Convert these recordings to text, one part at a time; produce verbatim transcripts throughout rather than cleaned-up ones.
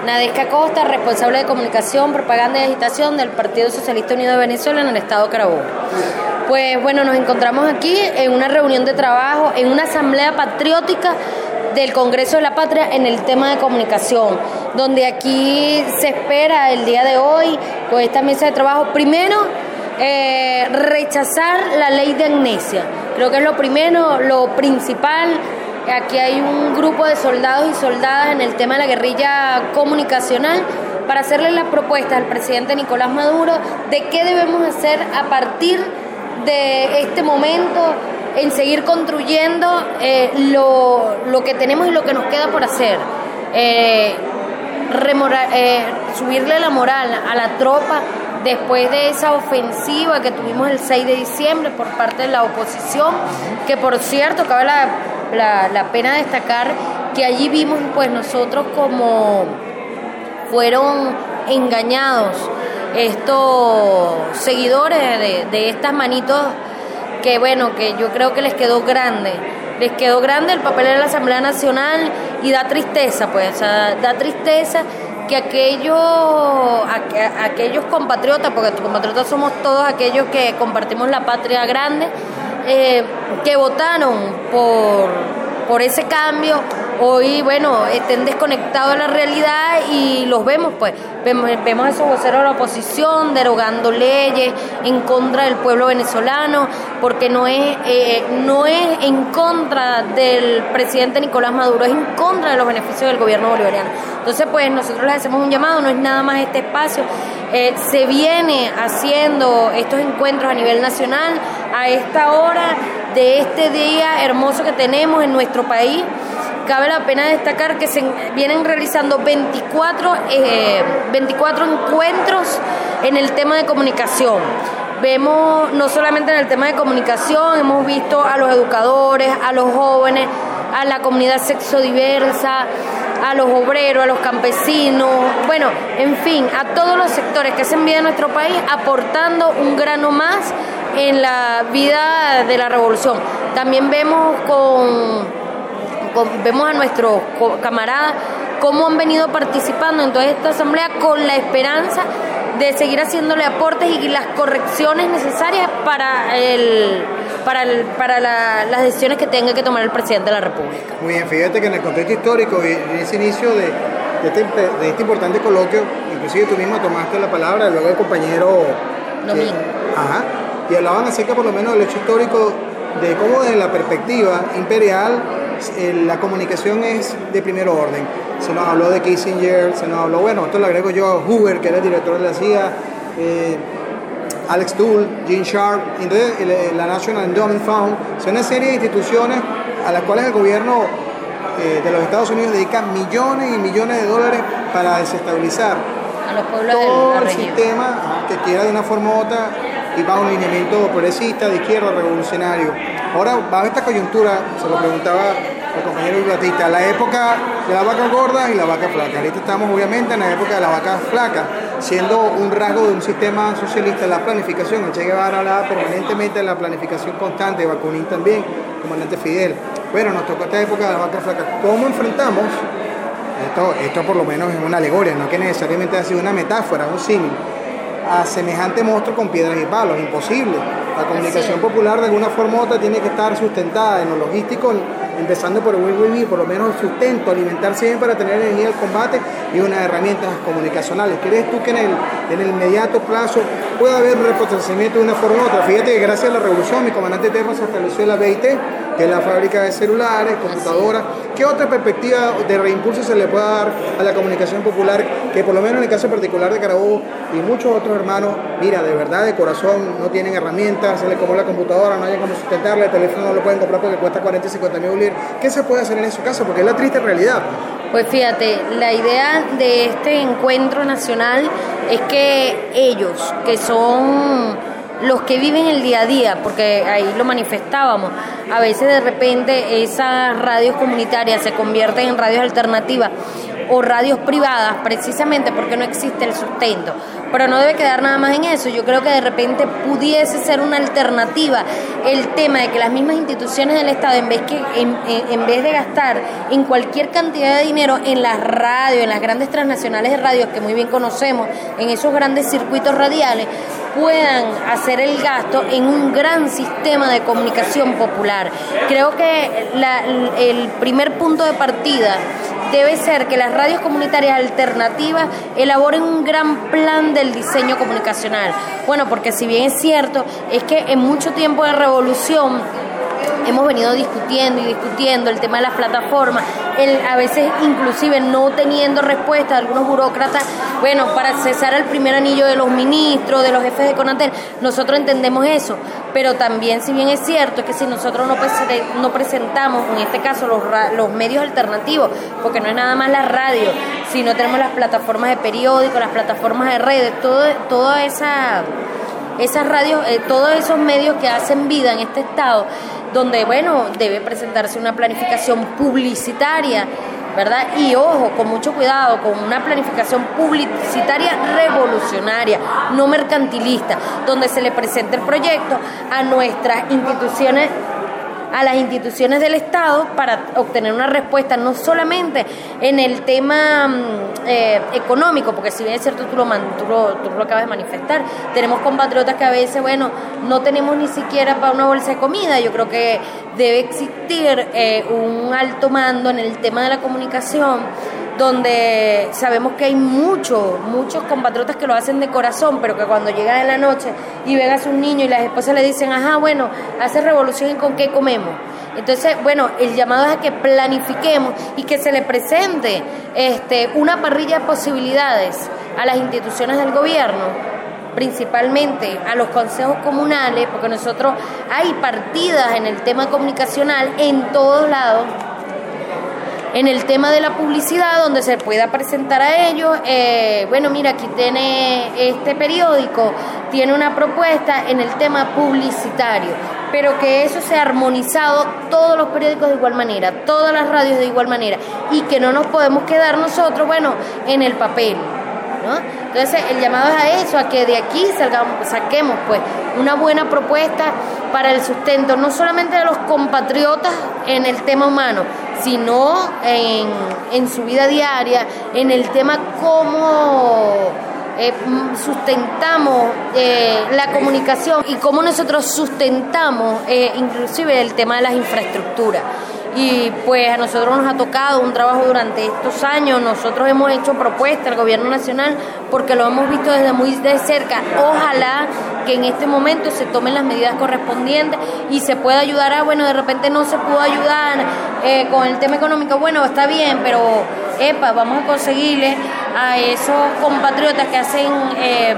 Nadesca Costa, responsable de comunicación, propaganda y agitación del Partido Socialista Unido de Venezuela en el estado Carabobo. Pues bueno, nos encontramos aquí en una reunión de trabajo, en una asamblea patriótica del Congreso de la Patria en el tema de comunicación, donde aquí se espera el día de hoy, con esta mesa de trabajo, primero, eh, rechazar la ley de amnesia. Creo que es lo primero, lo principal. Aquí hay un grupo de soldados y soldadas en el tema de la guerrilla comunicacional para hacerle las propuestas al presidente Nicolás Maduro de qué debemos hacer a partir de este momento en seguir construyendo eh, lo, lo que tenemos y lo que nos queda por hacer. Eh, remora, eh, subirle la moral a la tropa después de esa ofensiva que tuvimos el seis de diciembre por parte de la oposición, que por cierto, cabe la, la, la pena destacar que allí vimos pues nosotros como fueron engañados estos seguidores de, de estas manitos que bueno, que yo creo que les quedó grande, les quedó grande el papel de la Asamblea Nacional y da tristeza, pues, o sea, da tristeza que aquellos, aqu, aquellos compatriotas, porque compatriotas somos todos aquellos que compartimos la patria grande, eh, que votaron por, por ese cambio, hoy, bueno, estén desconectados de la realidad y los vemos, pues, vemos, vemos a esos voceros de la oposición derogando leyes en contra del pueblo venezolano, porque no es, eh, no es en contra del presidente Nicolás Maduro, es en contra de los beneficios del gobierno bolivariano. Entonces, pues, nosotros les hacemos un llamado, no es nada más este espacio, eh, se viene haciendo estos encuentros a nivel nacional a esta hora de este día hermoso que tenemos en nuestro país. Cabe la pena destacar que se vienen realizando veinticuatro, eh, veinticuatro encuentros en el tema de comunicación. Vemos no solamente en el tema de comunicación, hemos visto a los educadores, a los jóvenes, a la comunidad sexodiversa, a los obreros, a los campesinos, bueno, en fin, a todos los sectores que hacen vida en nuestro país, aportando un grano más en la vida de la revolución. También vemos con... vemos a nuestros camaradas cómo han venido participando en toda esta asamblea con la esperanza de seguir haciéndole aportes y las correcciones necesarias para el para el, para la, las decisiones que tenga que tomar el presidente de la República. Muy bien, fíjate que en el contexto histórico y en ese inicio de, de, este, de este importante coloquio, inclusive tú misma tomaste la palabra, luego el compañero Domingo. Que, ajá, y hablaban acerca por lo menos del hecho histórico de cómo desde la perspectiva imperial la comunicación es de primer orden. Se nos habló de Kissinger, se nos habló, bueno, esto lo agrego yo a Hoover, que era el director de la C I A, eh, Alex Toole, Gene Sharp, entonces la National Endowment Fund, son una serie de instituciones a las cuales el gobierno eh, de los Estados Unidos dedica millones y millones de dólares para desestabilizar a los pueblos todo de la el región. sistema que quiera de una forma u otra y bajo un lineamiento progresista, de izquierda, revolucionario. Ahora, bajo esta coyuntura, se lo preguntaba el compañero Batista, la época de la vaca gorda y la vaca flaca. Ahorita estamos obviamente en la época de la vaca flaca, siendo un rasgo de un sistema socialista la planificación. El Che Guevara hablaba permanentemente de la planificación constante, Bakunin también, comandante Fidel. Bueno, nos tocó esta época de la vaca flaca. ¿Cómo enfrentamos? Esto, esto por lo menos es una alegoria, no que necesariamente ha sido una metáfora, un símil, a semejante monstruo con piedras y palos, imposible. La comunicación popular de alguna forma u otra tiene que estar sustentada en lo logístico, empezando por el win-win, por lo menos sustento, alimentarse bien para tener energía al combate y unas herramientas comunicacionales. ¿Crees tú que en el, en el inmediato plazo puede haber un repotenciamiento de una forma u otra? Fíjate que gracias a la revolución mi comandante Terma se estableció la B I T, que es la fábrica de celulares, computadoras. ¿Qué otra perspectiva de reimpulso se le puede dar a la comunicación popular que por lo menos en el caso particular de Carabobo y muchos otros hermanos, mira, de verdad, de corazón, no tienen herramientas, se les como la computadora, no hay cómo sustentarla, el teléfono no lo pueden comprar porque cuesta cuarenta y cincuenta mil bolívares? ¿Qué se puede hacer en su caso? Porque es la triste realidad. Pues fíjate, la idea de este encuentro nacional es que ellos, que son los que viven el día a día, porque ahí lo manifestábamos, a veces de repente esas radios comunitarias se convierten en radios alternativas, o radios privadas, precisamente porque no existe el sustento. Pero no debe quedar nada más en eso. Yo creo que de repente pudiese ser una alternativa el tema de que las mismas instituciones del Estado, en vez, que, en, en, en vez de gastar en cualquier cantidad de dinero en las radios, en las grandes transnacionales de radios que muy bien conocemos, en esos grandes circuitos radiales, puedan hacer el gasto en un gran sistema de comunicación popular. Creo que la, el primer punto de partida debe ser que las radios comunitarias alternativas elaboren un gran plan del diseño comunicacional. Bueno, porque si bien es cierto, es que en mucho tiempo de revolución hemos venido discutiendo y discutiendo el tema de las plataformas, el, a veces inclusive no teniendo respuesta de algunos burócratas, bueno, para cesar el primer anillo de los ministros, de los jefes de Conatel, nosotros entendemos eso, pero también, si bien es cierto, es que si nosotros no, pre- no presentamos, en este caso, los, ra- los medios alternativos, porque no es nada más la radio, sino tenemos las plataformas de periódicos, las plataformas de redes, todo, toda esa... esas radios, eh, todos esos medios que hacen vida en este estado, donde, bueno, debe presentarse una planificación publicitaria, ¿verdad? Y ojo, con mucho cuidado, con una planificación publicitaria revolucionaria, no mercantilista, donde se le presente el proyecto a nuestras instituciones, a las instituciones del Estado para obtener una respuesta no solamente en el tema eh, económico, porque si bien es cierto, tú lo, tú, lo, tú lo acabas de manifestar, tenemos compatriotas que a veces, bueno, no tenemos ni siquiera para una bolsa de comida. Yo creo que debe existir eh, un alto mando en el tema de la comunicación, donde sabemos que hay muchos, muchos compatriotas que lo hacen de corazón, pero que cuando llegan en la noche y ven a sus niños y las esposas le dicen, ajá, bueno, hace revolución y con qué comemos. Entonces, bueno, el llamado es a que planifiquemos y que se le presente este, una parrilla de posibilidades a las instituciones del gobierno, principalmente a los consejos comunales, porque nosotros hay partidas en el tema comunicacional en todos lados, en el tema de la publicidad, donde se pueda presentar a ellos, eh, bueno, mira, aquí tiene este periódico, tiene una propuesta en el tema publicitario, pero que eso sea armonizado, todos los periódicos de igual manera, todas las radios de igual manera, y que no nos podemos quedar nosotros, bueno, en el papel, ¿no? Entonces el llamado es a eso, a que de aquí salgamos, saquemos pues una buena propuesta para el sustento, no solamente de los compatriotas en el tema humano, sino en, en su vida diaria, en el tema cómo eh, sustentamos eh, la comunicación y cómo nosotros sustentamos eh, inclusive el tema de las infraestructuras. Y pues a nosotros nos ha tocado un trabajo durante estos años, nosotros hemos hecho propuestas al gobierno nacional porque lo hemos visto desde muy de cerca. Ojalá que en este momento se tomen las medidas correspondientes y se pueda ayudar a, bueno, de repente no se pudo ayudar eh, con el tema económico, bueno, está bien, pero epa, vamos a conseguirle a esos compatriotas que hacen... Eh,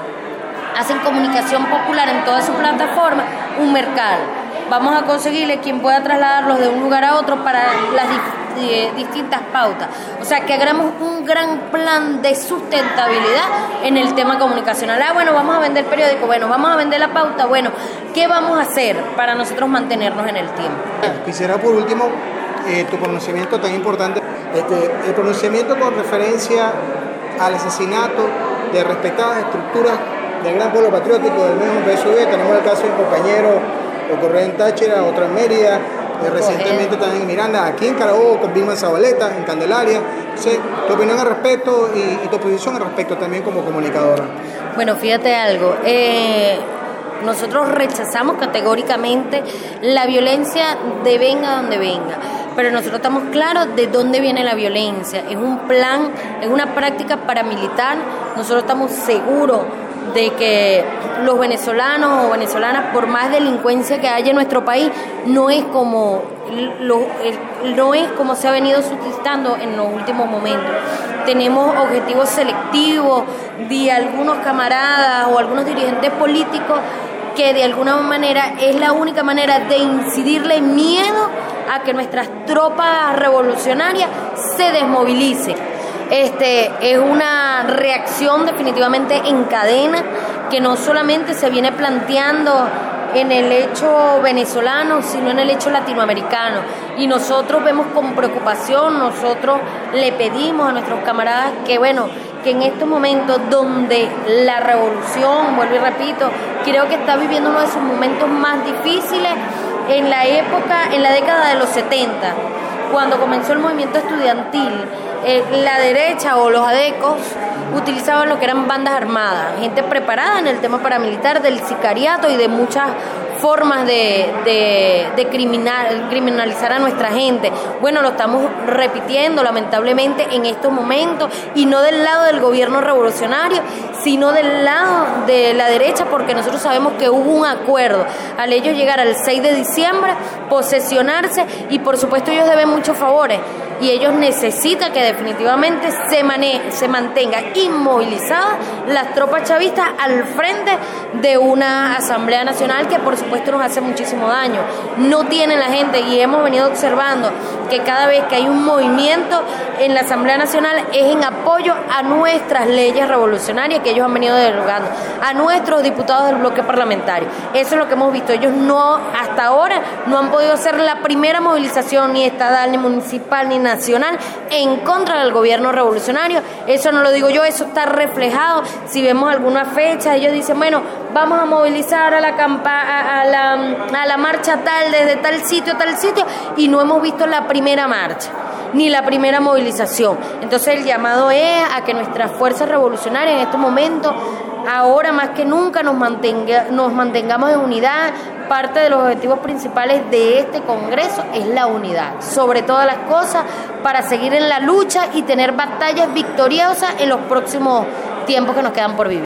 hacen comunicación popular en toda su plataforma, un mercado. Vamos a conseguirle quien pueda trasladarlos de un lugar a otro para las di- di- distintas pautas. O sea, que hagamos un gran plan de sustentabilidad en el tema comunicacional. Ah, bueno, vamos a vender periódico, bueno, vamos a vender la pauta, bueno, ¿qué vamos a hacer para nosotros mantenernos en el tiempo? Quisiera por último, eh, tu pronunciamiento tan importante, este, el pronunciamiento con referencia al asesinato de respetadas estructuras del gran pueblo patriótico del mismo P S U V. Tenemos el caso de un compañero, ocurrió en Táchira, otro en Mérida, eh, recientemente también en Miranda, aquí en Carabobo con Vilma Zabaleta, en Candelaria. Entonces, tu opinión al respecto y, y tu posición al respecto también como comunicadora. Bueno, fíjate algo, eh, nosotros rechazamos categóricamente la violencia de venga donde venga, pero nosotros estamos claros de dónde viene la violencia. Es un plan, es una práctica paramilitar. Nosotros estamos seguros de que los venezolanos o venezolanas, por más delincuencia que haya en nuestro país, no es como lo, no es como se ha venido suscitando en los últimos momentos. Tenemos objetivos selectivos de algunos camaradas o algunos dirigentes políticos que de alguna manera es la única manera de incidirle miedo a que nuestras tropas revolucionarias se desmovilicen. Este, es una reacción definitivamente en cadena que no solamente se viene planteando en el hecho venezolano, sino en el hecho latinoamericano. Y nosotros vemos con preocupación, nosotros le pedimos a nuestros camaradas que, bueno, que en estos momentos donde la revolución, vuelvo y repito, creo que está viviendo uno de sus momentos más difíciles, en la época, en la década de los setenta, cuando comenzó el movimiento estudiantil, eh, la derecha o los adecos utilizaban lo que eran bandas armadas, gente preparada en el tema paramilitar, del sicariato y de muchas formas de, de, de criminal, criminalizar a nuestra gente. Bueno, lo estamos repitiendo lamentablemente en estos momentos, y no del lado del gobierno revolucionario, sino del lado de la derecha, porque nosotros sabemos que hubo un acuerdo al ellos llegar al seis de diciembre, posesionarse, y por supuesto ellos deben muchos favores, y ellos necesitan que definitivamente se, mane se mantenga inmovilizadas las tropas chavistas al frente de una Asamblea Nacional que por supuesto nos hace muchísimo daño. No tiene la gente, y hemos venido observando que cada vez que hay un movimiento en la Asamblea Nacional es en apoyo a nuestras leyes revolucionarias que ellos han venido derogando, a nuestros diputados del bloque parlamentario. Eso es lo que hemos visto. Ellos no, hasta ahora, no han podido hacer la primera movilización ni estatal, ni municipal, ni nacional en contra del gobierno revolucionario. Eso no lo digo yo, eso está reflejado. Si vemos alguna fecha, ellos dicen, bueno, vamos a movilizar a la, campa a, a, la, a la marcha tal, desde tal sitio a tal sitio, y no hemos visto la primera marcha ni la primera movilización. Entonces el llamado es a que nuestras fuerzas revolucionarias en estos momentos, ahora más que nunca, nos, mantenga, nos mantengamos en unidad. Parte de los objetivos principales de este Congreso es la unidad, sobre todas las cosas, para seguir en la lucha y tener batallas victoriosas en los próximos tiempos que nos quedan por vivir.